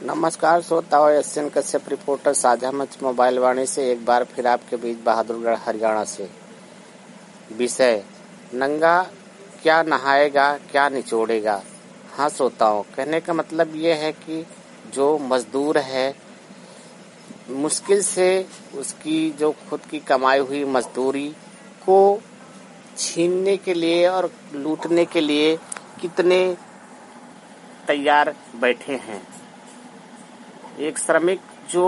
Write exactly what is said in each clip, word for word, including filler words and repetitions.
नमस्कार श्रोताओं, S N Kashyap reporter साझा मंच मोबाइल वाणी से एक बार फिर आपके बीच बहादुरगढ़ हरियाणा से। विषय नंगा क्या नहाएगा क्या निचोड़ेगा। हाँ श्रोताओं, कहने का मतलब ये है कि जो मजदूर है मुश्किल से उसकी जो खुद की कमाई हुई मजदूरी को छीनने के लिए और लूटने के लिए कितने तैयार बैठे हैं। एक श्रमिक जो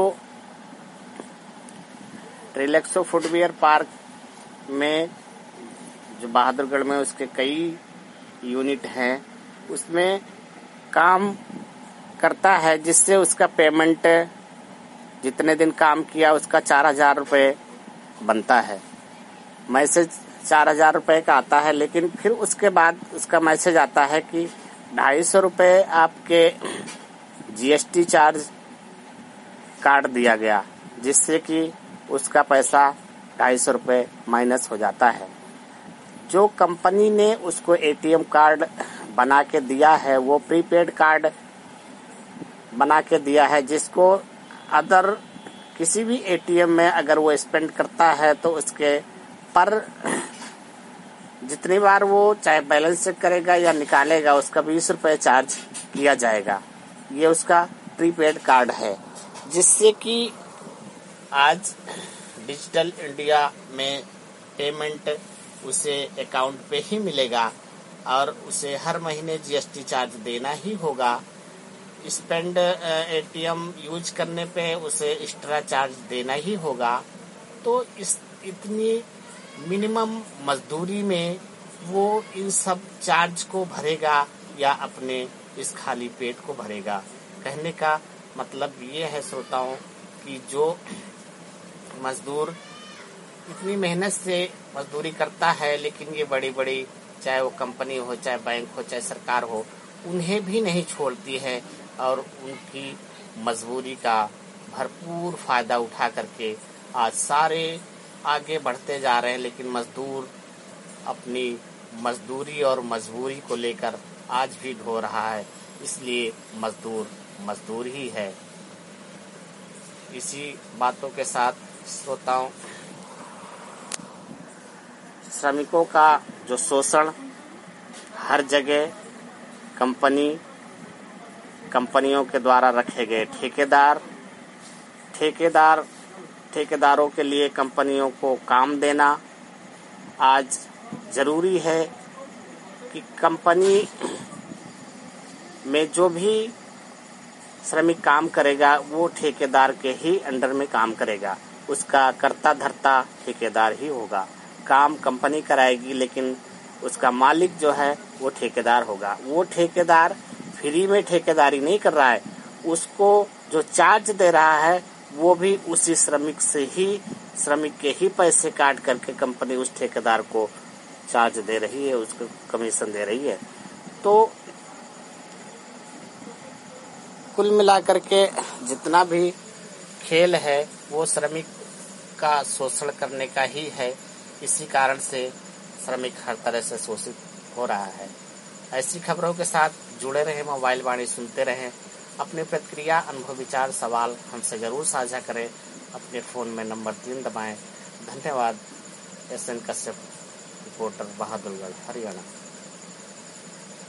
रिलैक्सो फुटवियर पार्क में जो बहादुरगढ़ में उसके कई यूनिट हैं, उसमें काम करता है, जिससे उसका पेमेंट जितने दिन काम किया उसका चार हजार रुपये बनता है। मैसेज चार हजार रुपये का आता है, लेकिन फिर उसके बाद उसका मैसेज आता है कि ढाई सौ रुपये आपके जीएसटी चार्ज काट दिया गया, जिससे कि उसका पैसा ढाई सौ रुपये माइनस हो जाता है। जो कंपनी ने उसको एटीएम कार्ड बना के दिया है वो प्रीपेड कार्ड बना के दिया है, जिसको अदर किसी भी एटीएम में अगर वो स्पेंड करता है तो उसके पर जितनी बार वो चाहे बैलेंस चेक करेगा या निकालेगा उसका बीस रुपये चार्ज किया जाएगा। ये उसका प्रीपेड कार्ड है, जिससे कि आज डिजिटल इंडिया में पेमेंट उसे अकाउंट पे ही मिलेगा और उसे हर महीने जीएसटी चार्ज देना ही होगा। स्पेंड एटीएम यूज करने पे उसे एक्स्ट्रा चार्ज देना ही होगा। तो इस इतनी मिनिमम मजदूरी में वो इन सब चार्ज को भरेगा या अपने इस खाली पेट को भरेगा। कहने का मतलब ये है श्रोताओं कि जो मजदूर इतनी मेहनत से मजदूरी करता है, लेकिन ये बड़ी बड़ी चाहे वो कंपनी हो, चाहे बैंक हो, चाहे सरकार हो, उन्हें भी नहीं छोड़ती है और उनकी मजबूरी का भरपूर फायदा उठा करके आज सारे आगे बढ़ते जा रहे हैं। लेकिन मजदूर अपनी मजदूरी और मजबूरी को लेकर आज भी ढो रहा है, इसलिए मजदूर मजदूर ही है। इसी बातों के साथ श्रोताओं, श्रमिकों का जो शोषण हर जगह कंपनी कंपनियों के द्वारा रखे गए ठेकेदार ठेकेदार ठेकेदारों के लिए कंपनियों को काम देना आज जरूरी है कि कंपनी में जो भी श्रमिक काम करेगा वो ठेकेदार के ही अंडर में काम करेगा। उसका कर्ता धर्ता ठेकेदार ही होगा। काम कंपनी कराएगी, लेकिन उसका मालिक जो है वो ठेकेदार होगा। वो ठेकेदार फ्री में ठेकेदारी नहीं कर रहा है, उसको जो चार्ज दे रहा है वो भी उसी श्रमिक से ही श्रमिक के ही पैसे काट करके कंपनी उस ठेकेदार को चार्ज दे रही है, उसको कमीशन दे रही है। तो कुल मिलाकर के जितना भी खेल है वो श्रमिक का शोषण करने का ही है। इसी कारण से श्रमिक हर तरह से शोषित हो रहा है। ऐसी खबरों के साथ जुड़े रहें, मोबाइल वाणी सुनते रहें। अपनी प्रतिक्रिया, अनुभव, विचार, सवाल हमसे जरूर साझा करें। अपने फोन में नंबर तीन दबाएं। धन्यवाद। S N Kashyap, reporter, Bahadurgarh, Haryana.